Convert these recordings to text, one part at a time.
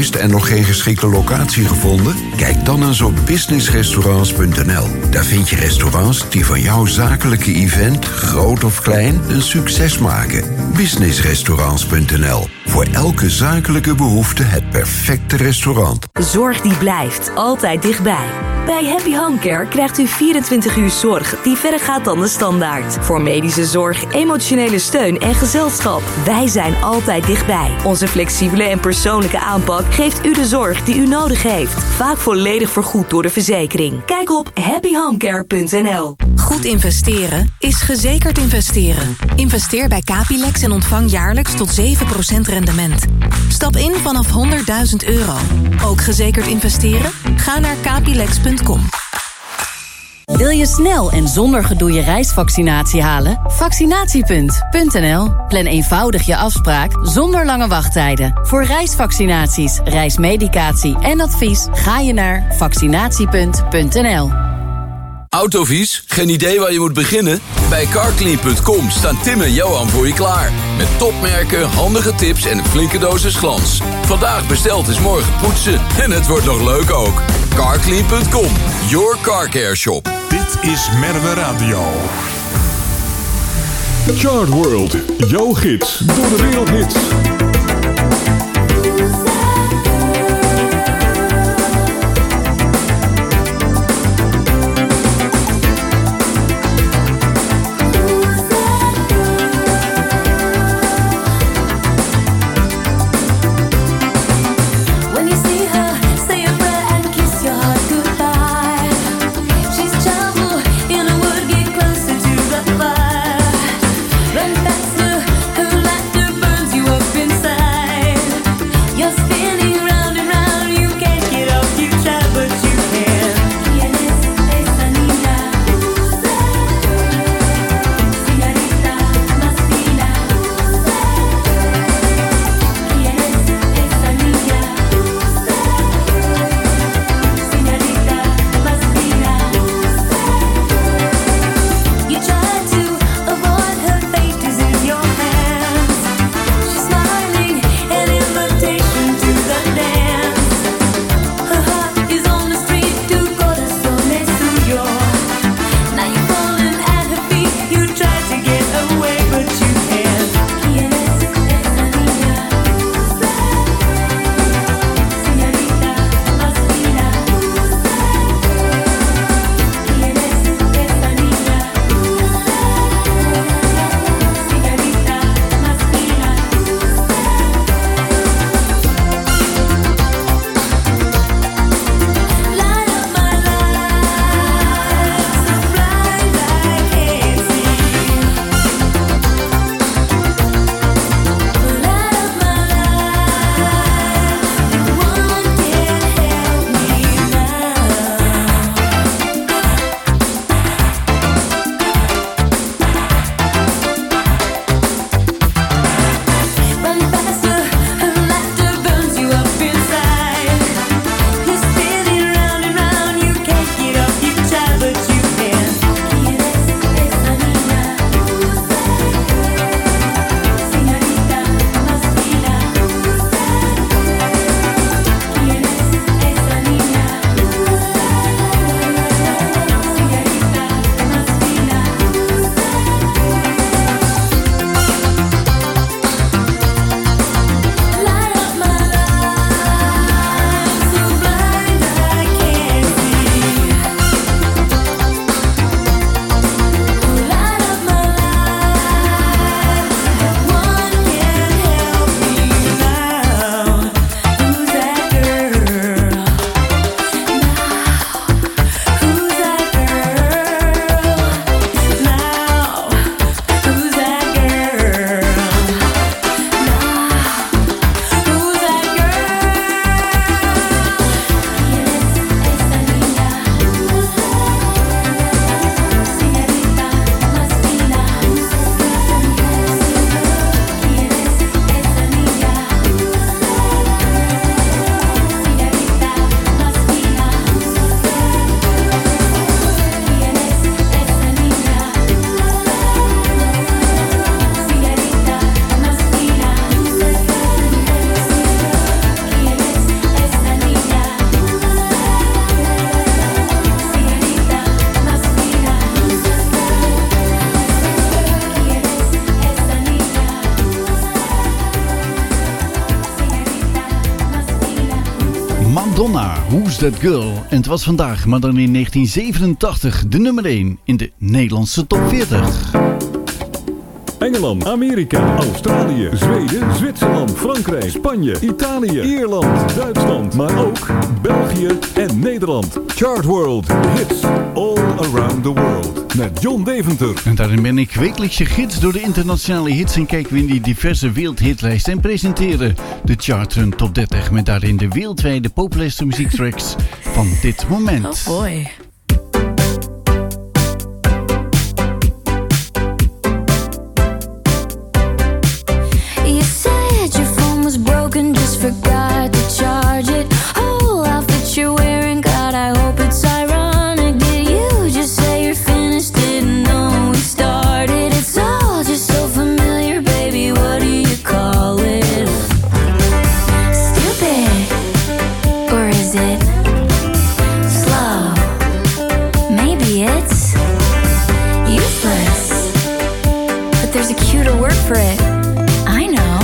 geweest en nog geen geschikte locatie gevonden? Kijk dan eens op businessrestaurants.nl. Daar vind je restaurants die van jouw zakelijke event, groot of klein, een succes maken. Businessrestaurants.nl. Voor elke zakelijke behoefte het perfecte restaurant. Zorg die blijft altijd dichtbij. Bij Happy Home Care krijgt u 24 uur zorg die verder gaat dan de standaard. Voor medische zorg, emotionele steun en gezelschap. Wij zijn altijd dichtbij. Onze flexibele en persoonlijke aanpak geeft u de zorg die u nodig heeft. Vaak volledig vergoed door de verzekering. Kijk op happyhomecare.nl. Goed investeren is gezekerd investeren. Investeer bij Capilex en ontvang jaarlijks tot 7% rendement. Stap in vanaf €100.000. Ook gezekerd investeren? Ga naar capilex.com. Wil je snel en zonder gedoe je reisvaccinatie halen? Vaccinatiepunt.nl. Plan eenvoudig je afspraak zonder lange wachttijden. Voor reisvaccinaties, reismedicatie en advies ga je naar vaccinatiepunt.nl. Autovies? Geen idee waar je moet beginnen? Bij Carclean.com staan Tim en Johan voor je klaar. Met topmerken, handige tips en een flinke dosis glans. Vandaag besteld is morgen poetsen. En het wordt nog leuk ook. Carclean.com, your car care shop. Dit is Merwe Radio. Chart World, jouw gids door de wereldhits. Run faster, her laughter burns you up inside. Madonna, Who's That Girl? En het was vandaag, maar dan in 1987, de nummer 1 in de Nederlandse top 40. Engeland, Amerika, Australië, Zweden, Zwitserland, Frankrijk, Spanje, Italië, Ierland, Duitsland, maar ook België en Nederland. Chart World Hits All Around the World met John Deventer. En daarin ben ik wekelijks je gids door de internationale hits en kijken we in die diverse wereldhitlijsten en presenteren de Chart Run Top 30 met daarin de wereldwijde populairste muziektracks van dit moment. Oh boy. Just forgot to charge it. Whole outfit you're wearing, God, I hope it's ironic. Did you just say you're finished? Didn't know we started. It's all just so familiar, baby. What do you call it? Stupid, or is it slow? Maybe it's useless, but there's a cuter word for it. I know.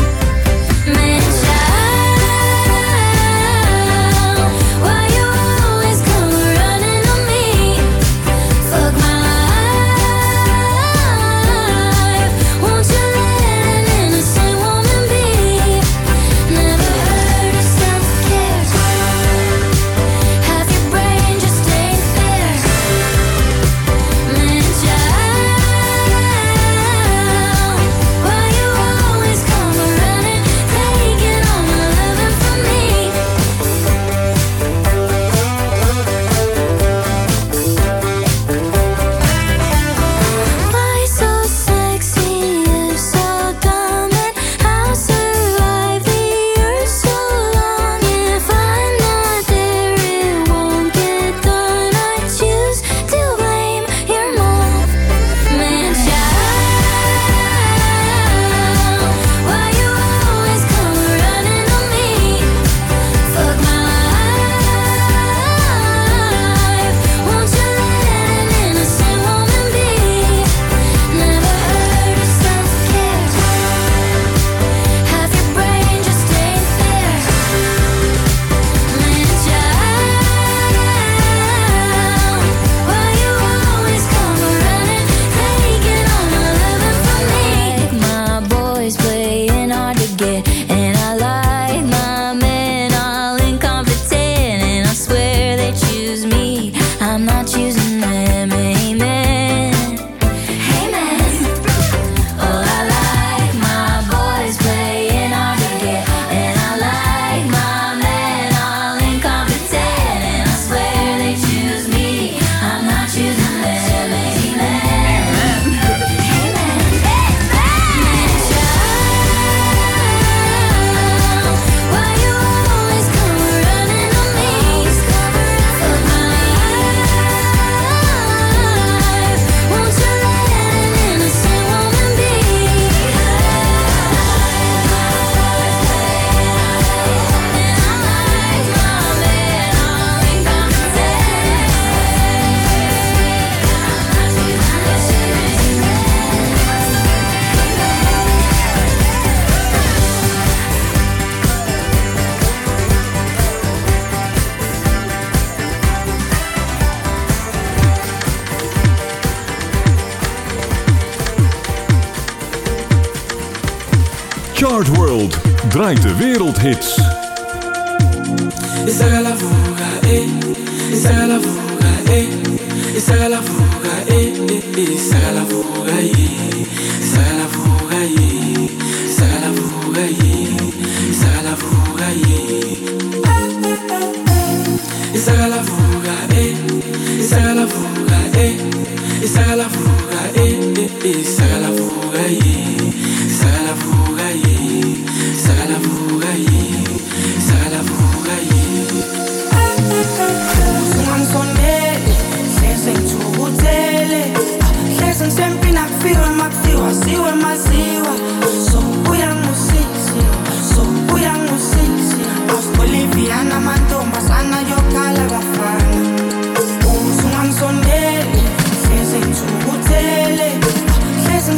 Chart World draait de wereldhits. Esa la fuga, esa la fuga, esa la fuga, esa la fuga, esa la fuga, esa la fuga, esa la fuga, esa la fuga, esa la fuga, esa la fuga, esa la fuga, esa la fuga, esa la fuga, esa la fuga. Ungansondeli, hleze ngithukutele, hleze ngisempi nakufiwa makufiwa, siwe maziwa. So uyangusisi, so uyangusisi. Bolivia namantombazana yokhala bafana. Ungansondeli, hleze ngithukutele, hleze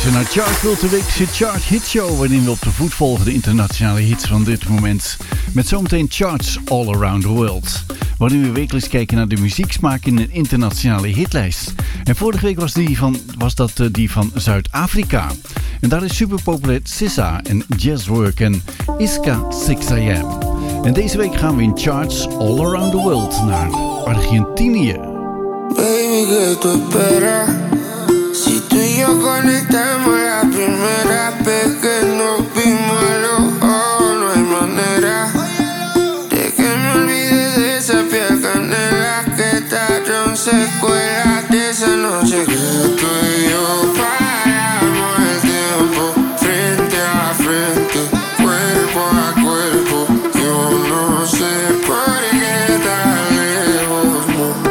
luistert naar Chartworld, de weekse chart hit show, waarin we op de voet volgen de internationale hits van dit moment. Met zometeen charts all around the world, waarin we wekelijks kijken naar de muzieksmaak in een internationale hitlijst. En vorige week was dat die van Zuid-Afrika. En daar is superpopulair SZA en Jazzwork en Iska 6am. En deze week gaan we in charts all around the world naar Argentinië. Baby, ¿qué tú esperas? Si tú y yo conectamos la primera vez que nos vimos a los ojos, no hay manera de que me olvide de esa piel canela que trajeron secuelas de esa noche que tú y yo paramos el tiempo frente a frente, cuerpo a cuerpo. Yo no sé por qué tan lejos,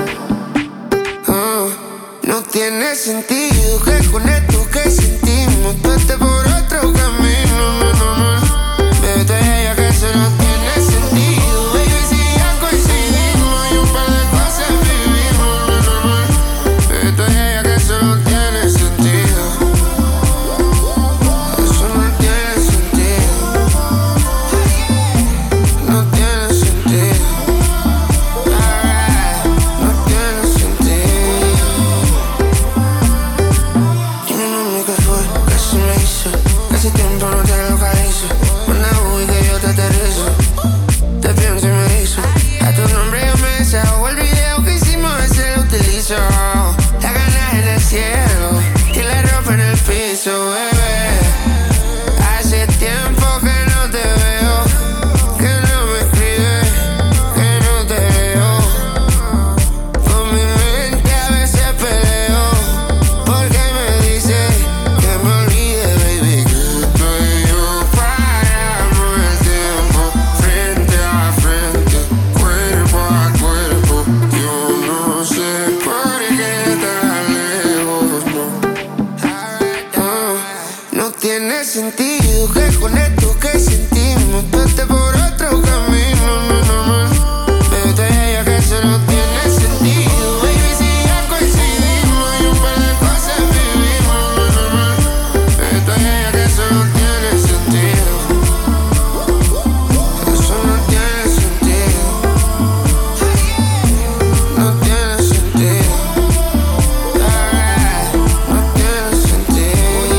no tiene sentido que con esto que sentimos tú estés por otro camino, Bebé, tú ella que eso no tiene sentido. Baby, si ya coincidimos y un par de cosas vivimos, Bebé, tú ella que eso no tiene sentido. Eso no tiene sentido. No tiene sentido. No tiene sentido. Dime mami qué fue, qué se me hizo. Casi tiempo no te localizo. Manda y que yo te aterrizo. Te pienso y me hizo. A tu nombre yo me deshago. El video que hicimos ese lo utilizo. La ganas en el cielo y la ropa en el piso, bebé. Hace tiempo que no te veo, que no me escribes, que no te veo. Con mi mente a veces peleo, porque me dice que me olvide, baby, que tú y yo paramos el tiempo frente a frente, cuerpo a cuerpo. Yo no sé por qué tan lejos, no tiene sentido que con esto que sentimos tú estés por otro camino, Bebé, tú ella que eso no tiene sentido. Baby, si ya coincidimos y un par de cosas vivimos, Bebé, tú ella que eso no tiene sentido. Eso no tiene sentido. No tiene sentido. No tiene sentido.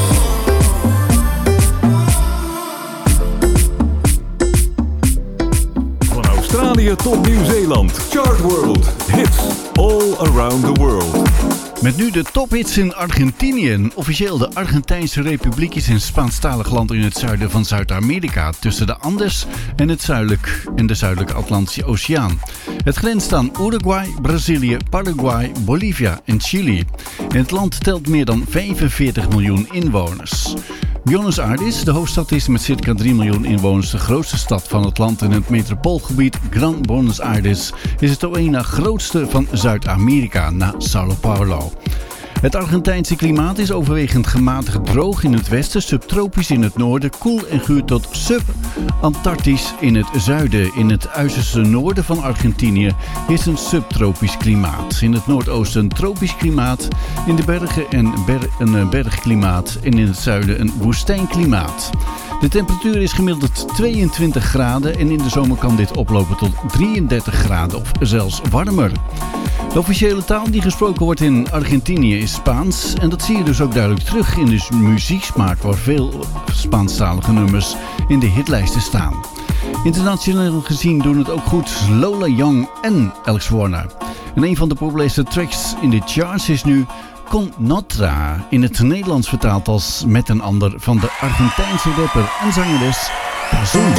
Van Australië tot Nieuw-Zeeland. Chartworld. Hits all around the world. Met nu de tophits in Argentinië. Officieel de Argentijnse Republiek is een Spaanstalig land in het zuiden van Zuid-Amerika, tussen de Andes en de zuidelijke Atlantische Oceaan. Het grenst aan Uruguay, Brazilië, Paraguay, Bolivia en Chili. En het land telt meer dan 45 miljoen inwoners. Buenos Aires, de hoofdstad, is met circa 3 miljoen inwoners de grootste stad van het land. En het metropoolgebied Gran Buenos Aires is het op één na grootste van Zuid-Amerika, na Sao Paulo. Het Argentijnse klimaat is overwegend gematigd droog in het westen, subtropisch in het noorden, koel en guur tot subantarctisch in het zuiden. In het uiterste noorden van Argentinië is een subtropisch klimaat. In het noordoosten een tropisch klimaat, in de bergen een bergklimaat en in het zuiden een woestijnklimaat. De temperatuur is gemiddeld 22 graden en in de zomer kan dit oplopen tot 33 graden of zelfs warmer. De officiële taal die gesproken wordt in Argentinië is Spaans. En dat zie je dus ook duidelijk terug in de muzieksmaak, waar veel Spaanstalige nummers in de hitlijsten staan. Internationaal gezien doen het ook goed Lola Young en Alex Warner. En een van de populairste tracks in de charts is nu Con Otra, in het Nederlands vertaald als Met een ander, van de Argentijnse rapper en zangeres Cazun.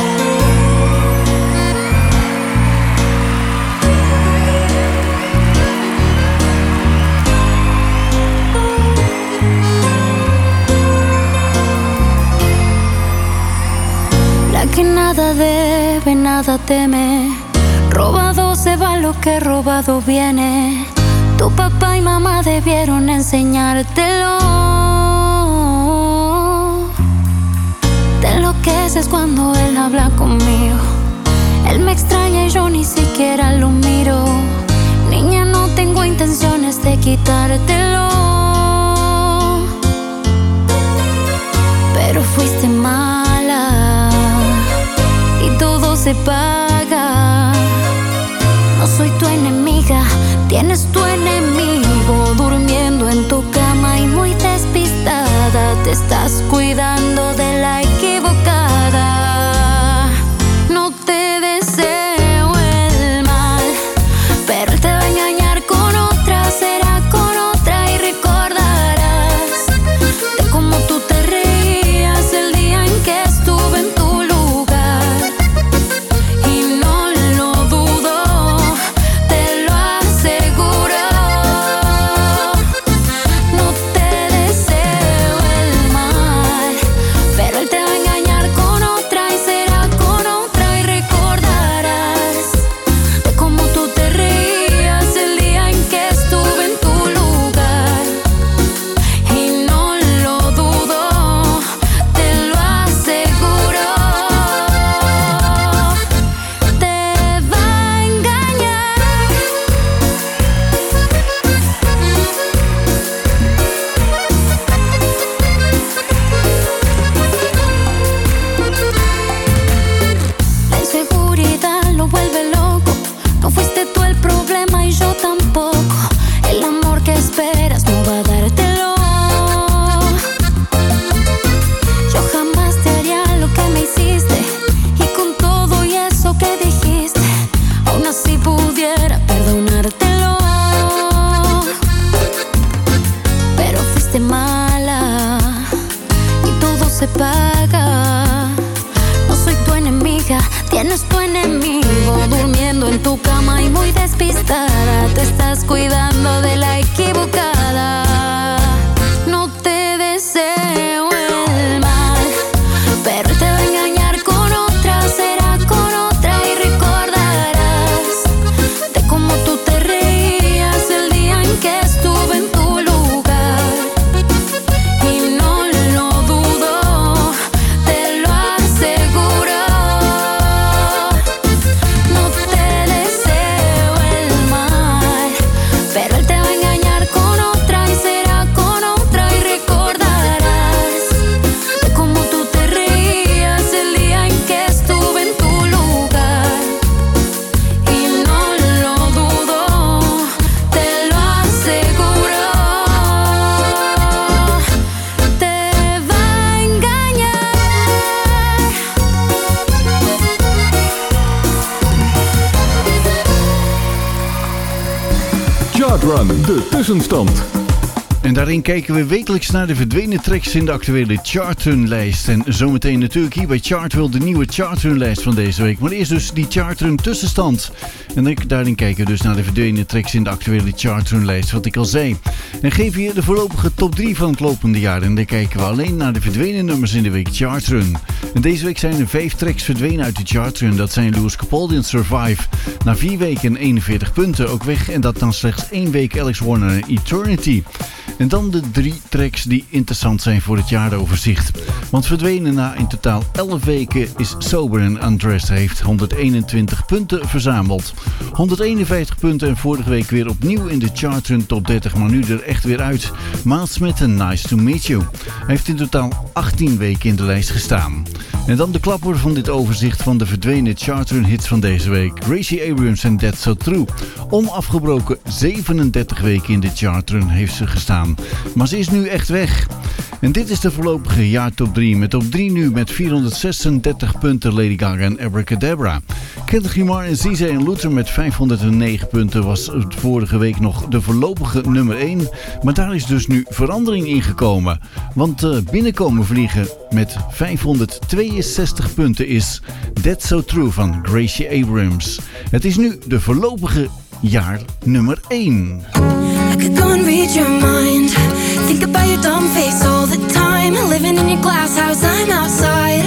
Que nada debe, nada teme. Robado se va lo que robado viene. Tu papá y mamá debieron enseñártelo. Te enloqueces cuando él habla conmigo. Él me extraña y yo ni siquiera lo miro. Niña, no tengo intenciones de quitártelo. se paga. No soy tu enemiga, tienes tu enemigo durmiendo en tu cama y muy despistada. Te estás cuidando de la equivocada. No te deseo el mal, pero él te va a engañar con otra, será con otra y recordarás de cómo tú te reías el día en que estuve en tu lugar. Y no lo dudo, te lo aseguro. No te deseo el mal, pero él te va a engañar con otra y será con otra y recordarás de cómo tú te reías el día en que estuve en tu lugar. Y no lo dudo, te lo aseguro. Te va a engañar. La inseguridad lo vuelve loco. No fuiste tú el problema y yo tampoco. El amor que esperas no va a dártelo. Yo jamás te haría lo que me hiciste. Y con todo y eso que dijiste, aún así pudiera perdonártelo. Pero fuiste mala y todo se paga. No soy tu enemiga, tienes tu enemigo durmiendo en tu cama y muy despistada. Te estás cuidando de la equivocada. No te deseo el mal, pero él te va a engañar con otra, será con otra y recordarás de cómo tú te reías el día en que estuve en tu lugar. Y no lo dudo, te lo aseguro. No te deseo el mal, pero él te va a engañar con otra y será con otra y recordarás de cómo tú te reías el día en que estuve en tu lugar. Y no lo dudo, te lo aseguro. Te va a engañar. Chartrun, de tussenstand. En daarin kijken we wekelijks naar de verdwenen tracks in de actuele Chartrun-lijst. En zometeen natuurlijk hier bij Chartworld de nieuwe Chartrun-lijst van deze week. Maar eerst dus die Chartrun-tussenstand. En daarin kijken we dus naar de verdwenen tracks in de actuele Chartrun-lijst, wat ik al zei. En geef hier de voorlopige top 3 van het lopende jaar. En dan kijken we alleen naar de verdwenen nummers in de week Chartrun. En deze week zijn er 5 tracks verdwenen uit de Chartrun. Dat zijn Lewis Capaldi en Survive. Na 4 weken en 41 punten ook weg. En dat dan slechts 1 week Alex Warner en Eternity. En dan de 3 tracks die interessant zijn voor het jaaroverzicht. Want verdwenen na in totaal 11 weken is Sober en Undressed. Heeft 121 punten verzameld. 151 punten en vorige week weer opnieuw in de Chartrun top 30. Maar nu er echt weer uit. Miles Smith en Nice to Meet You. Hij heeft in totaal 18 weken in de lijst gestaan. En dan de klapper van dit overzicht van de verdwenen Chartrun hits van deze week. Gracie Abrams en That's So True. Onafgebroken 37 weken in de Chartrun heeft ze gestaan. Maar ze is nu echt weg. En dit is de voorlopige jaartop 3. Met op 3 nu met 436 punten Lady Gaga en Abracadabra. Kendrick Lamar en Zize en Luther met 509 punten was vorige week nog de voorlopige nummer 1. Maar daar is dus nu verandering in gekomen. Want binnenkomen vliegen met 562 punten is That's So True van Gracie Abrams. Het is nu de voorlopige jaar nummer 1. I could go and read your mind. Think about your dumb face all the time. Living in your glass house, I'm outside.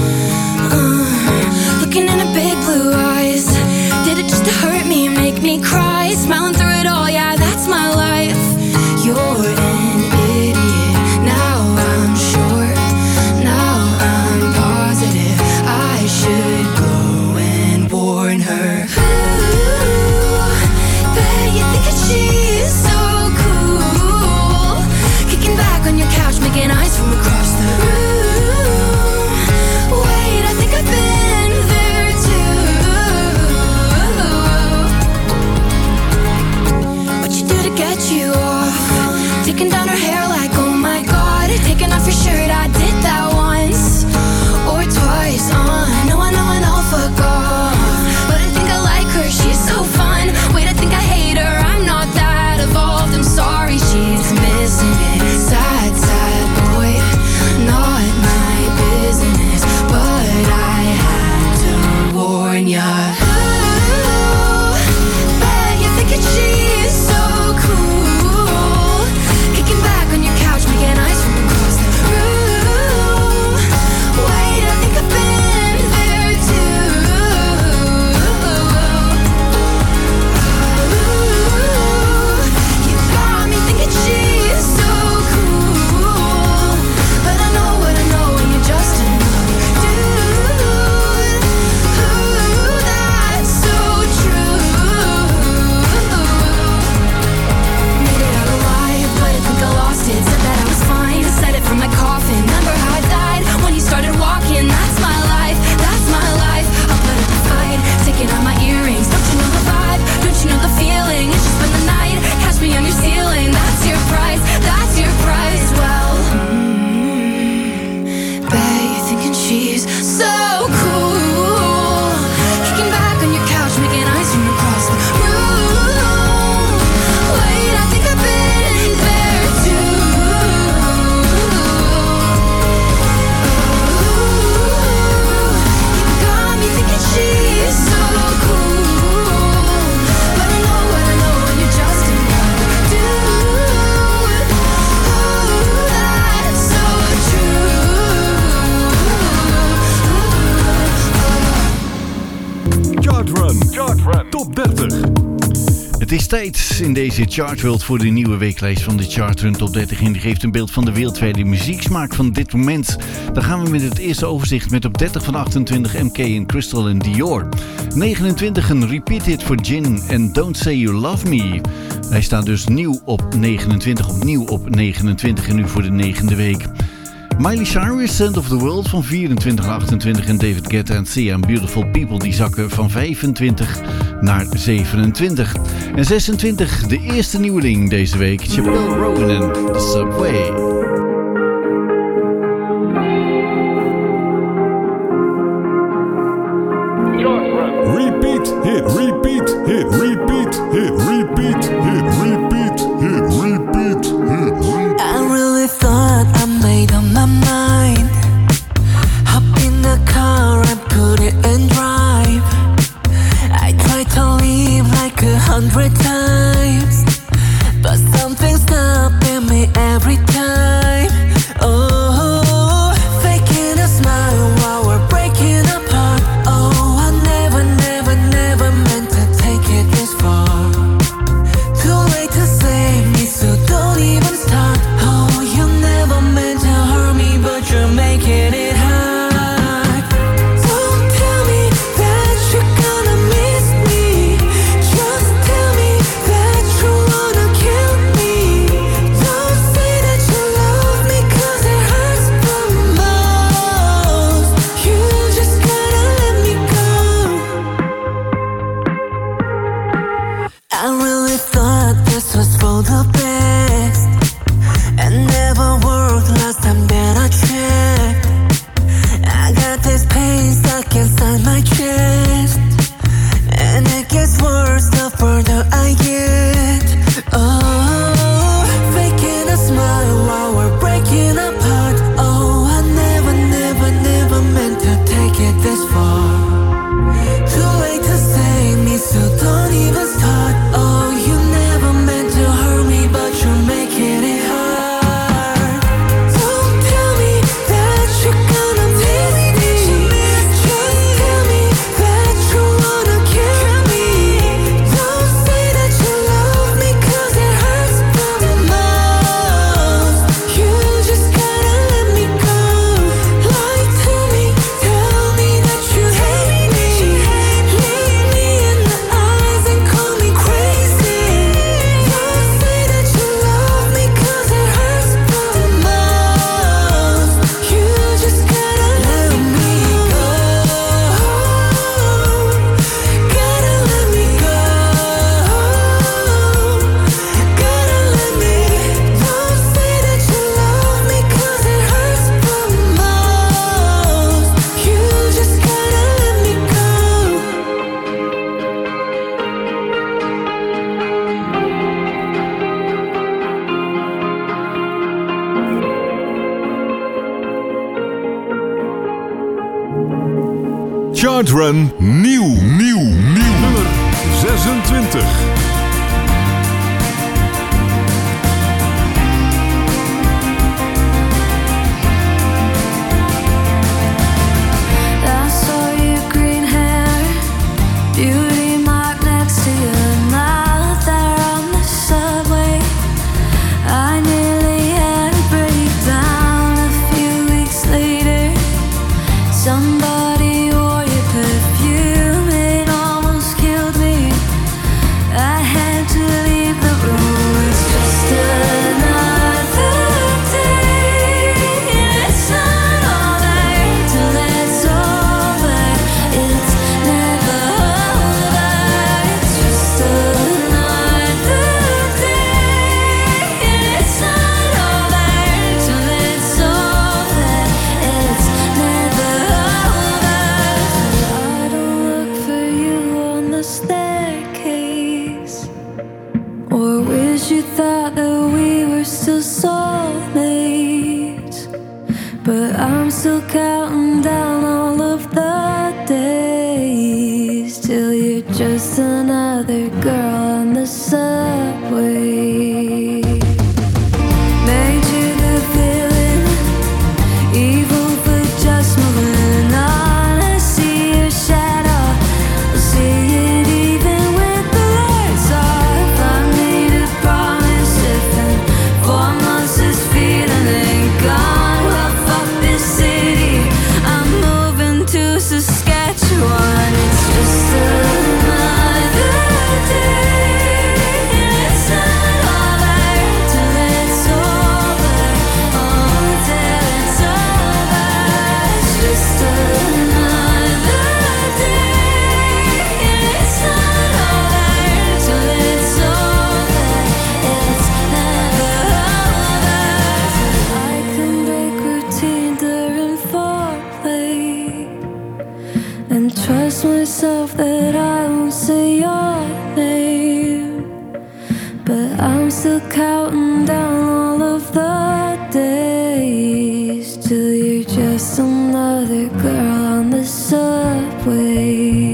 Looking in her big blue eyes. Did it just to hurt me and make me cry? Smiling through it all, yeah, that's my life. You're an idiot. Now I'm sure. Now I'm positive. I should go and warn her. Ooh, bet you think that she's so cool. Kicking back on your couch, making eyes from across the room. Wait, I think I've been there too. Run. Top 30. Het is tijd in deze Chartworld voor de nieuwe weeklijst van de Chartrun Top 30. En die geeft een beeld van de wereldwijde muzieksmaak van dit moment. Dan gaan we met het eerste overzicht met op 30 van 28 MK en Crystal en Dior. 29 een repeat hit voor Jin en Don't Say You Love Me. Hij staat dus nieuw op 29, opnieuw op 29 en nu voor de 9e week. Miley Cyrus, Scent of the World van 24 naar 28 en David Guetta en Sia and Beautiful People die zakken van 25 naar 27. En 26, de eerste nieuweling deze week, Chappelle Ronan, The Subway. Repeat hit, repeat hit, repeat hit, repeat hit, repeat hit, repeat hit. I really thought I made up my mind. Hop in the car and put it in drive. I tried to leave like 100 times, but something's stopping me every time. Oh, faking a smile while we're breaking apart. Oh, I never meant to take it this far. Too late to save me, so don't even start. Oh, you never meant to hurt me, but you're making it hard. Don't tell me that you're gonna miss me. Just tell me that you wanna kill me. Don't say that you love me, 'cause it hurts the most. You just gotta let me go. I really thought this was for the best, and never worked last time that I checked. I got this pain stuck inside my chest, and it gets worse the further I get. Oh, faking a smile while we're breaking apart. Oh, I never meant to take it this far. Too late to save me, so don't even start. Oh, you never meant to hurt me, but you're making it hard. Don't tell me that you're gonna miss me. Just tell me that you wanna kill me. Don't say that you love me, 'cause it hurts the most. You just gotta let me go. Lie to me, tell me that you hate me. Look me in the eyes and call me crazy. Don't say that you love me, 'cause it hurts the most. You just gotta let me go. Gotta let me go. Gotta let me. Don't say that you love me, 'cause it hurts the most. You just gotta let me go. Chartrun nieuw. Nummer 26. I saw your green hair, beauty mark next to your mouth there on the subway. I nearly had a breakdown a few weeks later. Somebody wore your perfume, it almost killed me. I had to leave the room. It's just another day. It's not over till it's over. It's never over. It's just another day. It's not over till it's over. It's never over. I don't look for you on the staircase, or wish you thought that we were still soulmates. But I'm still counting down all of the days till you're just another girl on the subway. Made you the villain, evil but just moving on. I see your shadow, I see it counting down all of the days till you're just another girl on the subway.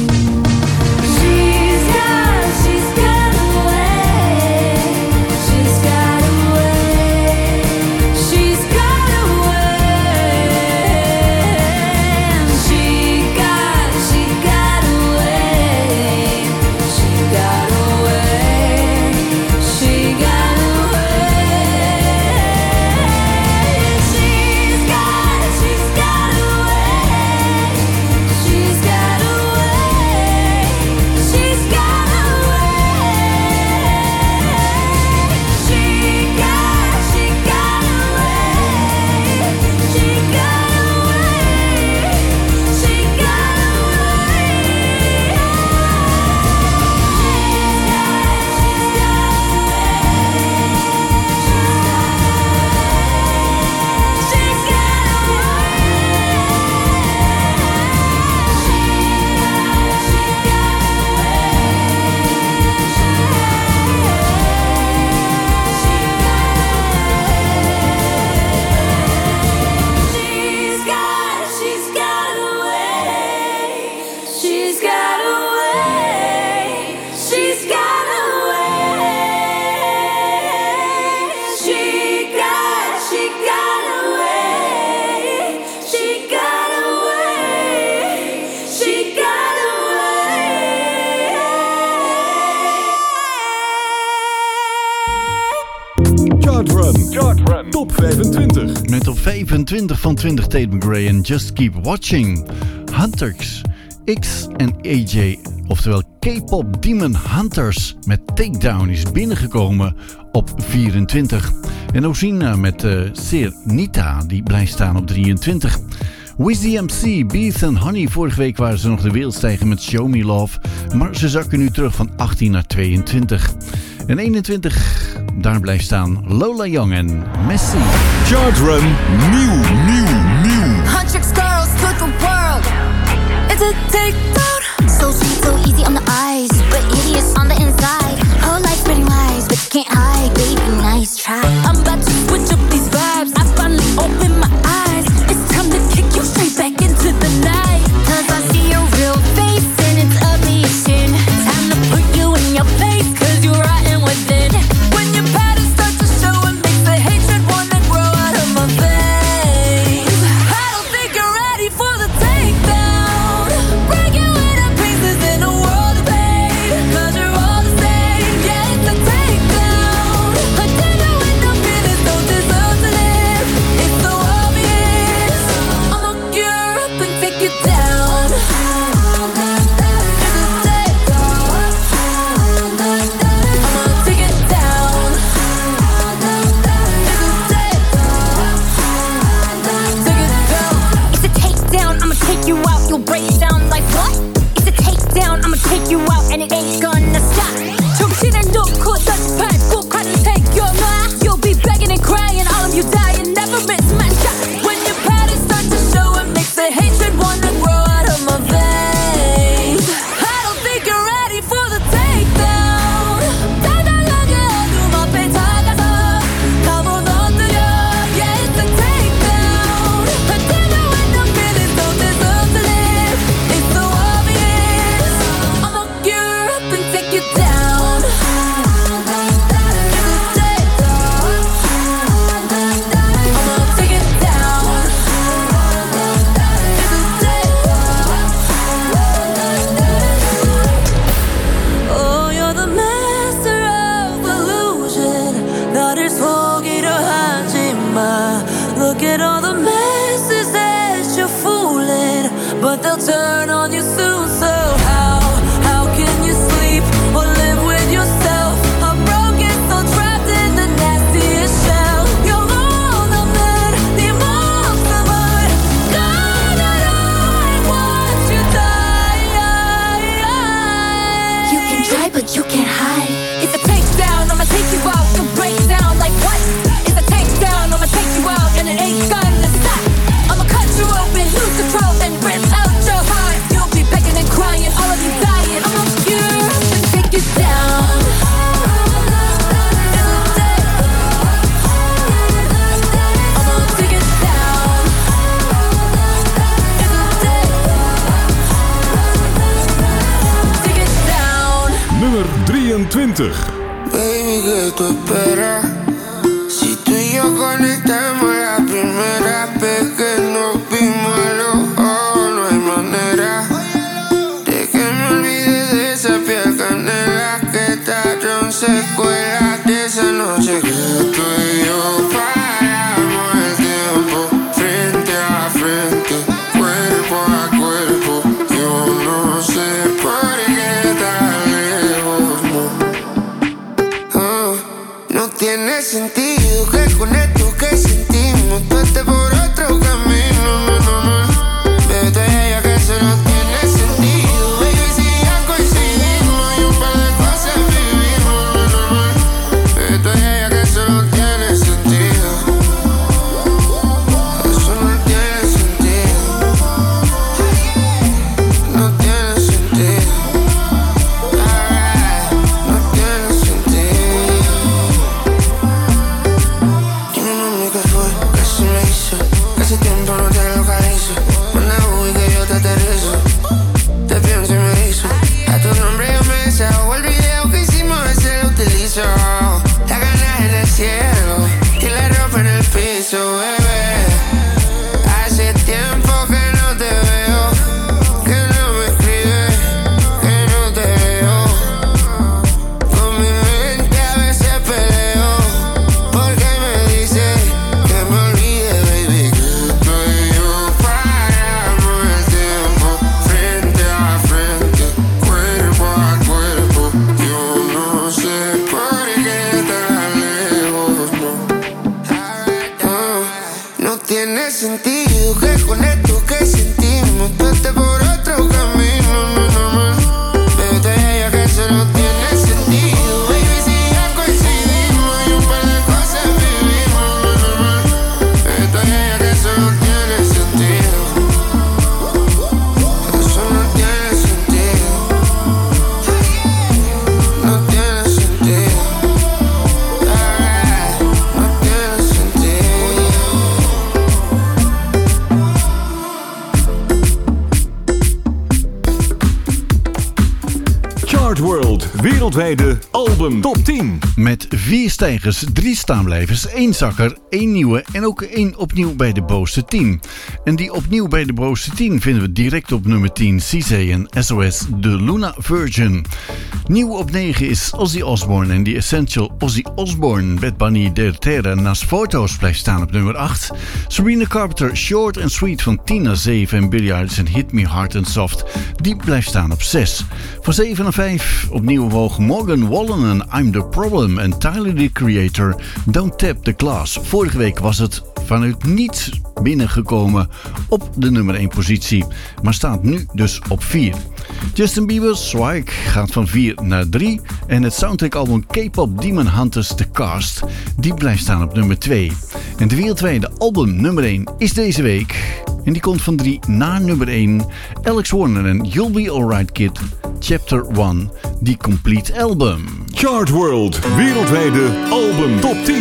Top 25. Met op 25 van 20 Tate McRae en Just Keep Watching. Hunters, X en AJ, oftewel K-pop Demon Hunters met Takedown is binnengekomen op 24. En Ozina met Nita, die blijft staan op 23. Wizzy MC, Beats and Honey. Vorige week waren ze nog de wereld stijgen met Show Me Love. Maar ze zakken nu terug van 18 naar 22. En 21, daar blijft staan Lola Young en Messi. Chart Run, nieuw. 100 girls to the world. It's a takedown. So sweet, so easy on the eyes, but hideous on the inside. Whole life spreading lies, but you can't hide, baby, nice try. I'm about to switch up these vibes. I finally opened my eyes. It's time to kick you straight back into the night. 'Cause I see your real face and it's ugly as sin. Time to put you in your place, 'cause you're rotten within. When your patterns start to show, it makes the hatred wanna grow out of my veins. I don't think you're ready for the takedown. Break you into pieces in a world of pain. 'Cause you're all the same, yeah, it's a takedown. A devil with no feelings don't deserve to live. It's so obvious. I'ma look you up and take you down. It's a takedown. I'ma take it down. It's a takedown. I'ma take you out. You'll break down like what? It's a takedown. I'ma take you out and it ain't gonna stop. 정신을 놓고 touch pad, 꼭 하는 take your mind. You'll be begging and crying, all of you dying, never miss my shot. When your patterns start to show, it makes the hatred wanna grow out of my veins. I don't think you're ready for the takedown. 달달하게 어둠 앞에 다가서 가만 엎드려. Yeah, it's a takedown. A devil with no feelings don't deserve to live. It's so obvious. I'ma look you up and take you down. It's a takedown. I'ma take it down. Oh, you're the master of illusion. 나를 속이려 하지 마. Look at all the messes that you're fooling, but they'll turn on you soon. So how can you sleep or live with yourself? A broken soul trapped in the nastiest shell. 영혼 없는 네 모습은 가나라 and watch you die. You can try but you can't hide. It's a takedown, I'ma take you out. You'll break down like what? It's a takedown, I'ma take you out and it ain't gonna stop. I'ma cut you open, lose control and rip out your heart. You'll be begging and crying, all of you dying. I'ma cure up and take you down. It's a 24. Baby, ¿qué tú esperas? Si tú y yo conectamos la primera vez que nos vimos a los ojos, no hay manera de que me olvide de esa piel canela que trajeron secuelas de esa noche que tú y yo paramos el tiempo frente a frente, cuerpo a cuerpo. Yo no sé por qué tan lejos, no. No tiene sentido que con esto que sentimos tú estés por otro camino, Bebé, tú y ella que eso no tiene sentido. Baby, si ya coincidimos y un par de cosas vivimos, Bebé, tú y ella que eso no tiene sentido. Eso no tiene sentido. No tiene sentido. No tiene sentido. Dime, mami, ¿qué fue? ¿Qué se me hizo? Que hace tiempo no te localizo. Manda y que yo te aterrizo. Te pienso y me hizo. A tu nombre yo me deshago. El video que hicimos ese lo utilizo. La ganas en el cielo y la ropa en el piso, bebé. Hace tiempo que no te veo, que no me escribes, que no te veo. Con mi mente a veces peleo, porque me dice que me olvide, baby, que tú y yo paramos el tiempo frente a frente, cuerpo a cuerpo. Yo no sé por qué tan lejos, no tiene sentido que con esto que sentimos tú estés por otro camino, Bebé, tú y ella que eso no tiene sentido. Baby, si ya coincidimos y un par de cosas vivimos, Bebé, tú y ella que eso no tiene sentido. Eso no tiene sentido. No tiene sentido. No tiene sentido. Chart World, wereldwijde album top 10. Met 4 stijgers, 3 staanblijvers, 1 zakker, 1 nieuwe en ook 1 opnieuw bij de bovenste 10. En die opnieuw bij de bovenste 10 vinden we direct op nummer 10, CZ en SOS, de Luna Virgin. Nieuw op 9 is Ozzy Osbourne en The Essential Ozzy Osbourne. Bad Bunny Der Terra naast Foto's blijft staan op nummer 8. Sabrina Carpenter, Short and Sweet van Tina 7 en Billie Eilish en Hit Me Hard and Soft, die blijft staan op 6. Van 7 naar 5 opnieuw omhoog Morgan Wallen en I'm The Problem en Tyler The Creator, Don't Tap The Glass. Vorige week was het vanuit niets binnengekomen op de nummer 1 positie, maar staat nu dus op 4. Justin Bieber, Swag gaat van 4 naar 3 en het soundtrack-album K-pop Demon Hunters The Cast, die blijft staan op nummer 2. En de wereldwijde album nummer 1 is deze week en die komt van 3 naar nummer 1. Alex Warner en You'll Be Alright Kid, Chapter 1, The Complete Album. Chart World, wereldwijde album top 10.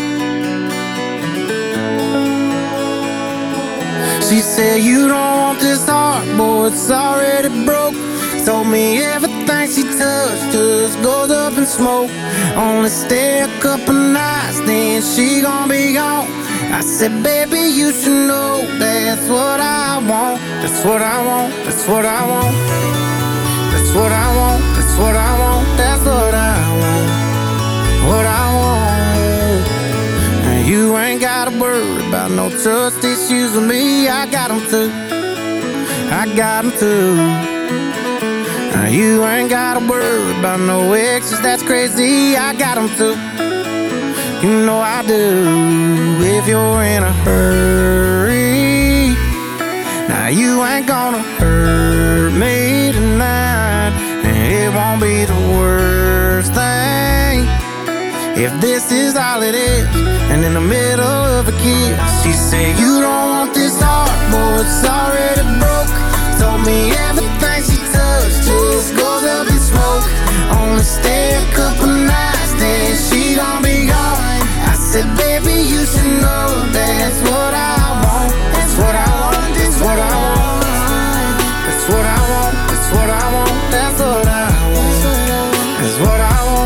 She said you don't want this heart, boy, it's already broke. Told me everything she touched just goes up in smoke. Only stay a couple nights, then she gon' be gone. I said, baby, you should know that's what I want. That's what I want, that's what I want. That's what I want, that's what I want. That's what I want, what I want. And you ain't gotta worry about no trust issues with me. I got them too, I got them too. Now you ain't gotta worry about no exes, that's crazy. I got them too, you know I do. If you're in a hurry, now you ain't gonna hurt me tonight. And it won't be the worst thing if this is all it is. And in the middle of a kiss, she said, you don't want this heart, boy, it's already broke. Told me everything she touched just goes up in smoke. Only stay a couple nights, then she gon' be gone. I said, baby, you should know that's what I want. That's what I want, that's what I want. That's what I want, that's what I want. That's what I want, that's what I want.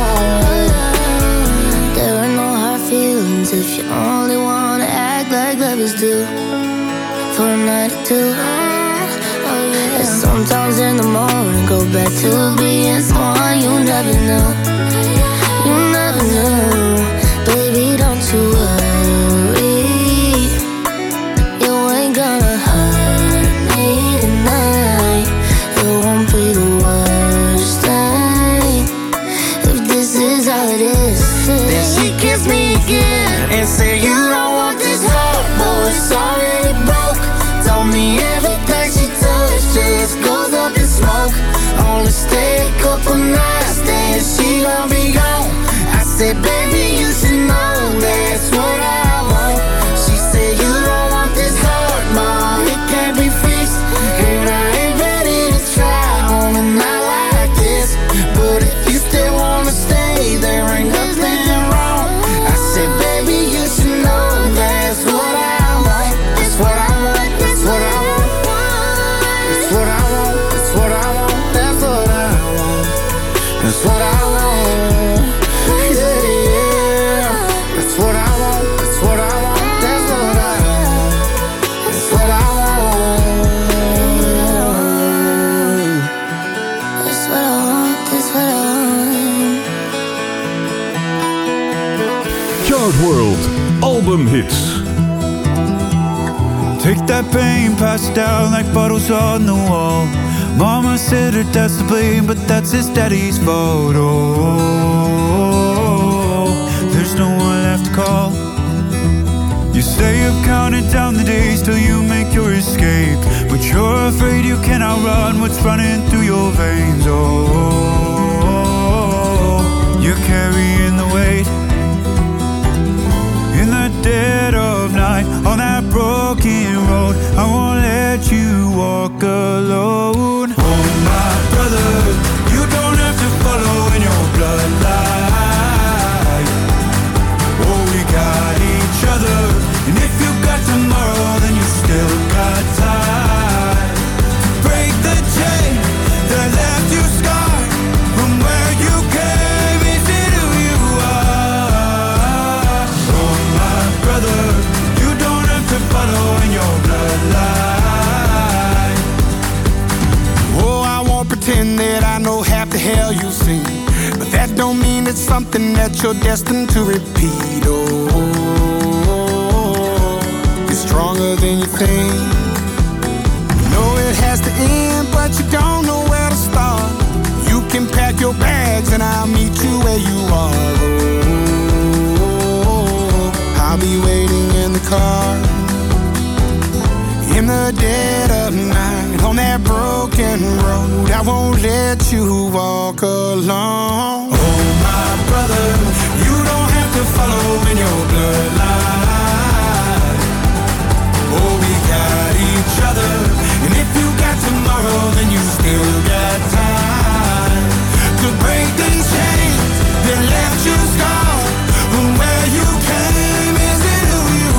do for a night or two. Oh yeah. And sometimes in the morning go back to being someone you never knew. You never knew. Baby, don't you worry. You ain't gonna hurt me tonight. It won't be the worst thing if this is how it is. Then she kissed me again and said you don't want this heart, boy, it's already broke. Told me everything she touched just goes up in smoke. Only stay a couple nights, then she gon' be gone. I said, baby, you should know that's what I want. She said, you don't want this heart, mom, it can't be fixed. And I ain't ready to try on a night like this. But if you still wanna stay, there ain't nothing wrong. I said, baby, you should know that's what I want. That's what I want, that's what I want. That's what I want, that's what I want. That's what I want. That's what I want. World album hits. Take that pain, pass it down like bottles on the wall. Mama said her dad's to blame, but that's his daddy's fault. Oh, there's no one left to call. You say you've counted down the days till you make your escape, but you're afraid you cannot run what's running through your veins. Oh, you're carrying the weight. In the dead of night, on that broken road, I won't let you walk alone. Oh my brother, you don't have to follow in your bloodline. Oh, we got each other, and if you got tomorrow, then you still got time. Break the chain that left you scarred from where you came. Is it who you are? Oh my brother, you don't have to follow in your bloodline. Oh, I won't pretend that I know half the hell you've seen, but that don't mean it's something that you're destined to repeat. Oh, it's stronger than you think. You know it has to end, but you don't know where to start. You can pack your bags and I'll meet you where you are. Oh, I'll be waiting in the car. In the dead of night, on that broken road, I won't let you walk alone. Oh my brother, you don't have to follow in your bloodline. Oh, we got each other, and if you got tomorrow, then you still got time to break the chains that left you scarred from where you came. Is it who you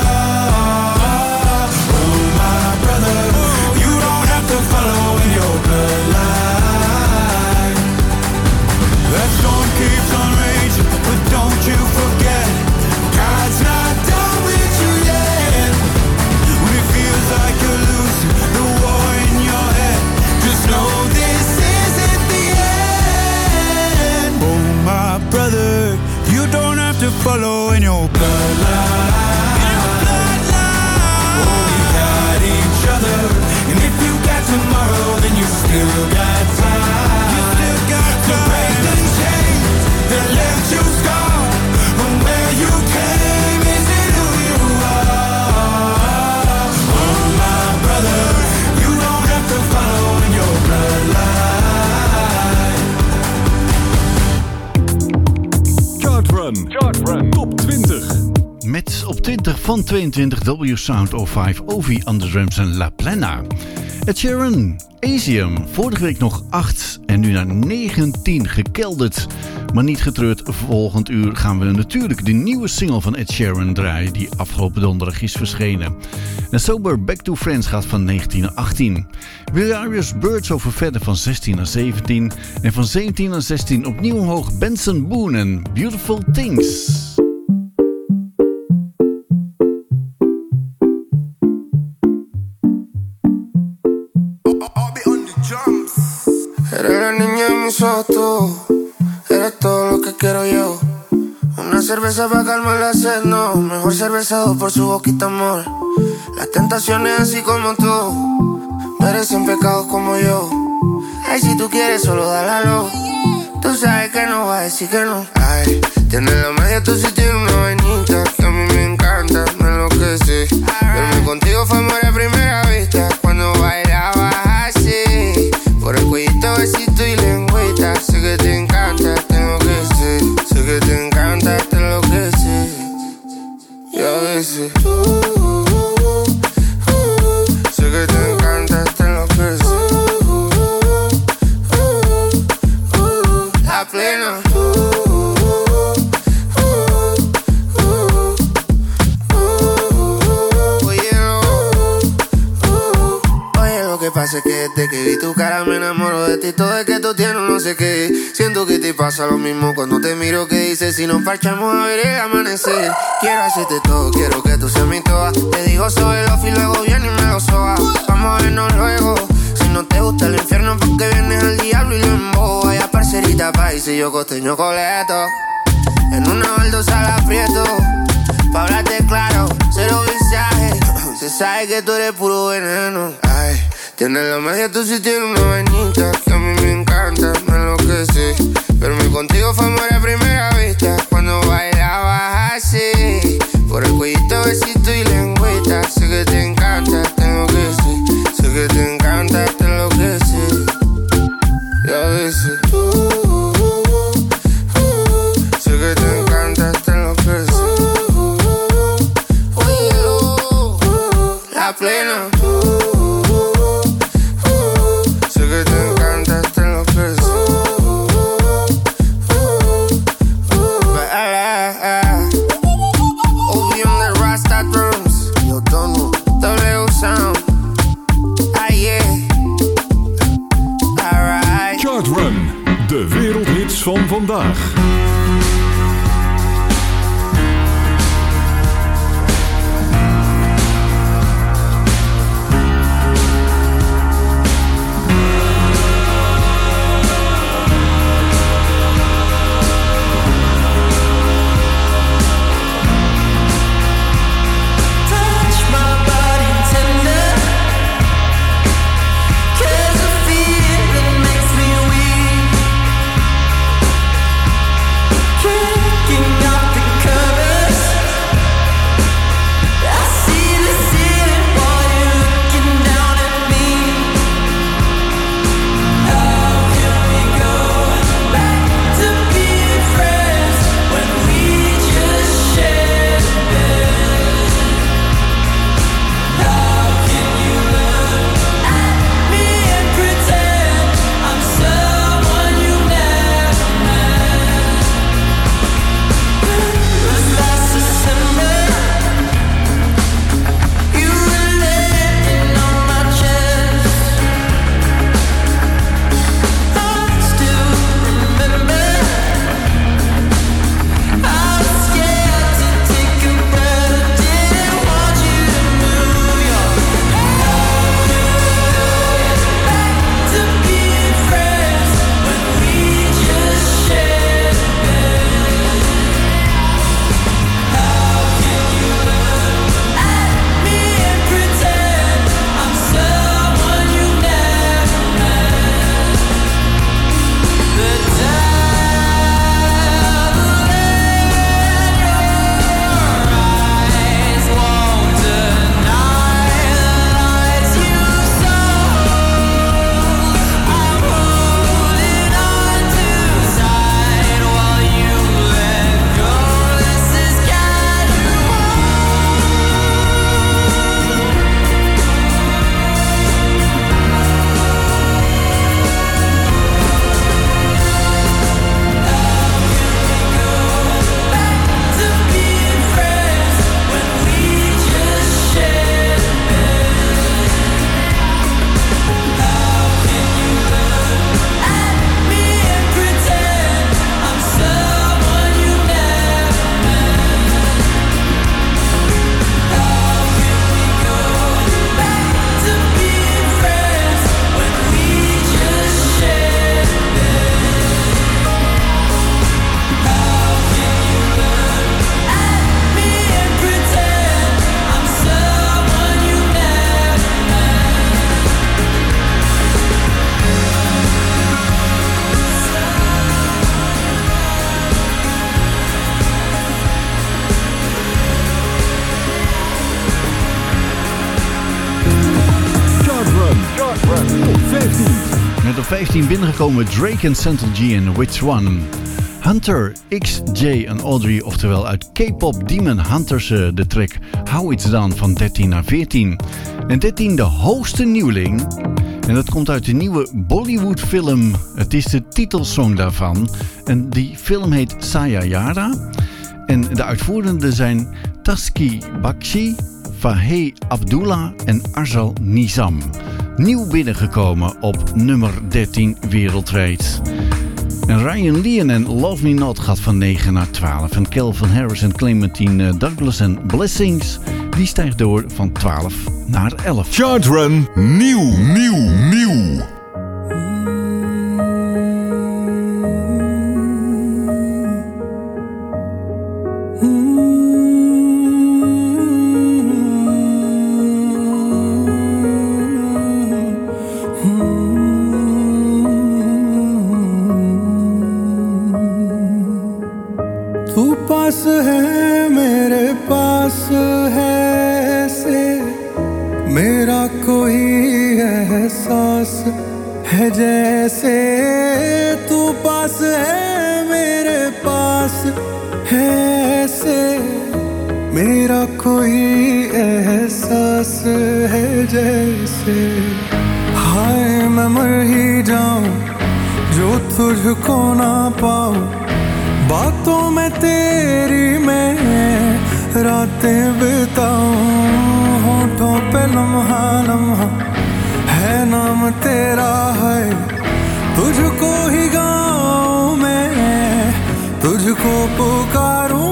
are? Oh my brother, you don't have to follow in your bloodline. That storm keeps on raging, but don't you forget, God's not done with you yet. When it feels like you're losing the war in your head, just know this isn't the end. Oh my brother, you don't have to follow in your bloodline. Oh, we got each other, and if you got tomorrow, then you still got time. You still got time to break the chains that left you scarred from where you came. Is it who you are? Oh my brother, you don't have to follow in your bloodline. Chart Run. Top 20. Met op 20 van 22 W Sound 05 Ovi on the drums en La Plena. Ed Sheeran, Asium, vorige week nog 8 en nu naar 19 gekelderd. Maar niet getreurd, volgend uur gaan we natuurlijk de nieuwe single van Ed Sheeran draaien die afgelopen donderdag is verschenen. En Sober Back to Friends gaat van 19 naar 18. Williarius Birds over verder van 16 naar 17. En van 17 naar 16 opnieuw omhoog Benson Boone en Beautiful Things. mis ojos tú eres todo lo que quiero yo. Una cerveza para calmar la sed, no. Mejor cervezado por su boquita, amor. Las tentaciones así como tú merecen pecados como yo. Ay, si tú quieres solo dálalo. Tú sabes que no va a decir que no. Ay, tienes la magia, tú sí tienes una vainita que a mí me encanta, me enloquece. Verme contigo fue amor a primera vista cuando bailabas así. Por el cuellito, besito y lengüita. Sé que te encanta, tengo que ser. Sé que te encanta, te enloquece. Y a veces sé que te encanta, te enloquece. La plena. Lo que pasa es que desde que vi tu cara me enamoro de ti. Todo es que tú tienes no sé qué. Siento que te pasa lo mismo cuando te miro. Que dices si nos parchamos a ver el amanecer. Quiero hacerte todo, quiero que tú seas mi toa. Te digo soy el off y luego viene y me lo soba. Vamos a vernos luego. Si no te gusta el infierno porque vienes al diablo y lo embobo. Vaya parcerita país y yo costeño coleto. En una baldosa la aprieto. Pa' hablarte claro, cero visaje. Se sabe que tú eres puro veneno. Ay, tienes la magia, tú sí tienes una vainita que a mí me encanta, me enloquece. Verme contigo fue amor a primera vista cuando bailabas así. Por el cuellito, besito y lengüita. Sé que te encanta, tengo que ser. Sé que te encanta, te enloquece. Y a veces sé que te encanta, te enloquece. La plena. Sé que te encanta, te enloquece. OVM de Rasta Drums. Yo tono W Sound. Ah yeah. Alright. Chart Run. De wereldhits van vandaag. Cause the feeling makes me weak. 15 binnengekomen Drake en Central G en Which One. Hunter, XJ en Audrey, oftewel uit K-pop Demon Hunters, de track How It's Done van 13 naar 14. En 13 de hoogste nieuweling. En dat komt uit de nieuwe Bollywood film. Het is de titelsong daarvan. En die film heet Sayayara. En de uitvoerenden zijn Taski Bakshi, Fahey Abdullah en Arzal Nizam. Nieuw binnengekomen op nummer 13 wereldwijd. En Ryan Leon en Love Me Not gaat van 9 naar 12. En Calvin Harris en Clementine Douglas en Blessings, die stijgt door van 12 naar 11. Chartrun, nieuw. तू पास है मेरे पास है से मेरा कोई एहसास है जैसे तू पास है मेरे पास है से मेरा कोई एहसास है जैसे हाय मैं मर ही जाऊं जो तुझको ना पाऊं बातों में तेरी मैं रातें बिताऊं होठों पे लम्हा लम्हा है नाम तेरा है तुझको ही गाऊं मैं तुझको पुकारूं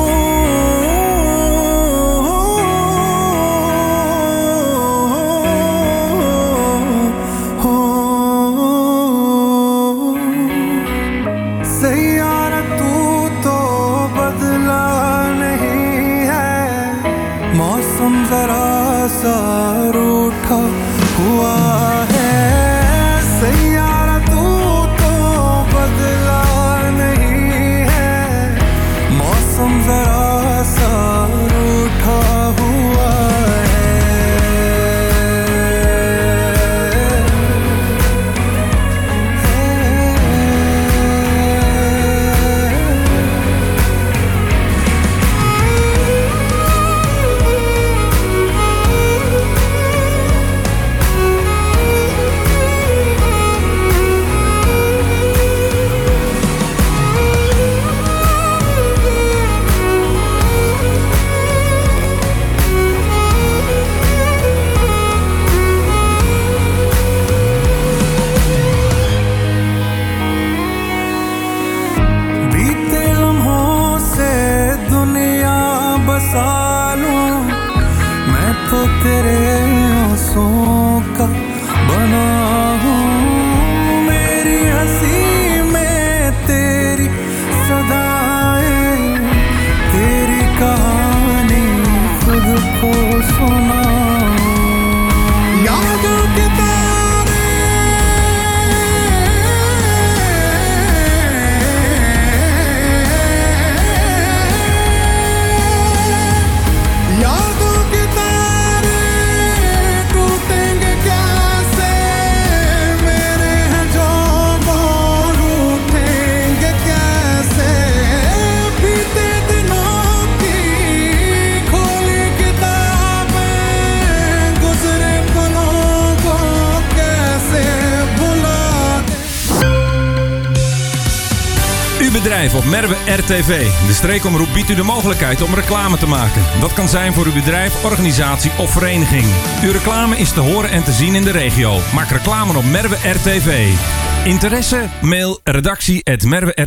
सा रूठा हुआ है सैयारा तू तो बदला नहीं है मौसम जरा सा रूठा हुआ तो तेरे आंसुओं का बना हूँ मेरी हंसी में तेरी सदाएं तेरी कहानी खुद को सुना यादों के bedrijf op Merwe RTV. De streekomroep biedt u de mogelijkheid om reclame te maken. Dat kan zijn voor uw bedrijf, organisatie of vereniging. Uw reclame is te horen en te zien in de regio. Maak reclame op Merwe RTV. Interesse? Mail redactie@merwe